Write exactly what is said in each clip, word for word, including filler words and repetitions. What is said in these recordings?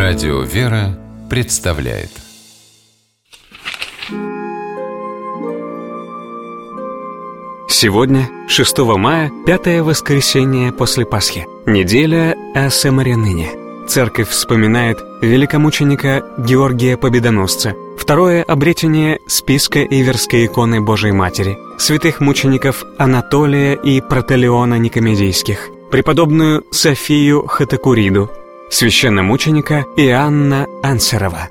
Радио «Вера» представляет. Сегодня, шестого мая, пятое воскресенье после Пасхи. Неделя о Самарянине. Церковь вспоминает великомученика Георгия Победоносца. Второе обретение списка Иверской иконы Божией Матери. Святых мучеников Анатолия и Протолеона Никомедийских. Преподобную Софию Хатакуриду. Священномученика Иоанна Ансерова.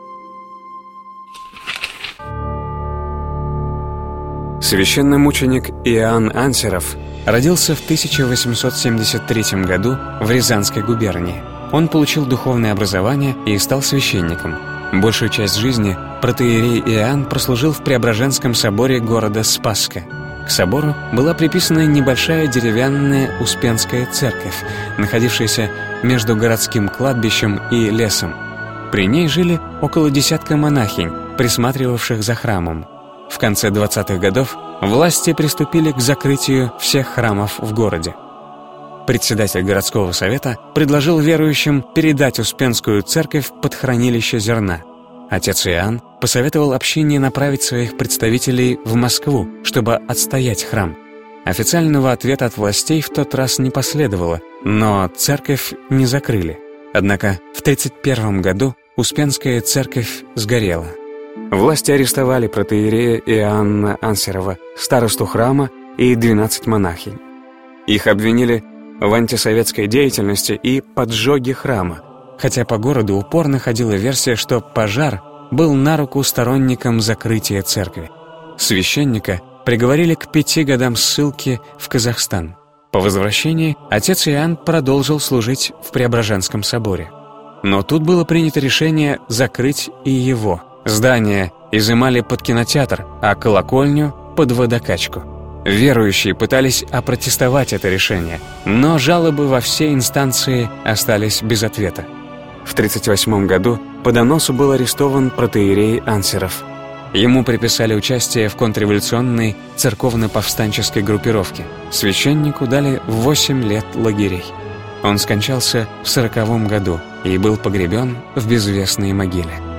Священномученик Иоанн Ансеров родился в тысяча восемьсот семьдесят третьем году в Рязанской губернии. Он получил духовное образование и стал священником. Большую часть жизни протоиерей Иоанн прослужил в Преображенском соборе города Спасска. К собору была приписана небольшая деревянная Успенская церковь, находившаяся между городским кладбищем и лесом. При ней жили около десятка монахинь, присматривавших за храмом. В конце двадцатых годов власти приступили к закрытию всех храмов в городе. Председатель городского совета предложил верующим передать Успенскую церковь под хранилище зерна. Отец Иоанн посоветовал общине направить своих представителей в Москву, чтобы отстоять храм. Официального ответа от властей в тот раз не последовало, но церковь не закрыли. Однако в тридцать первом году Успенская церковь сгорела. Власти арестовали протоиерея Иоанна Ансерова, старосту храма и двенадцать монахинь. Их обвинили в антисоветской деятельности и поджоге храма, хотя по городу упорно ходила версия, что пожар был на руку сторонникам закрытия церкви. Священника приговорили к пяти годам ссылки в Казахстан. По возвращении отец Иоанн продолжил служить в Преображенском соборе. Но тут было принято решение закрыть и его. Здание изымали под кинотеатр, а колокольню — под водокачку. Верующие пытались опротестовать это решение, но жалобы во все инстанции остались без ответа. В тридцать восьмом году по доносу был арестован протоиерей Ансеров. Ему приписали участие в контрреволюционной церковно-повстанческой группировке. Священнику дали восемь лет лагерей. Он скончался в сороковом году и был погребен в безвестной могиле.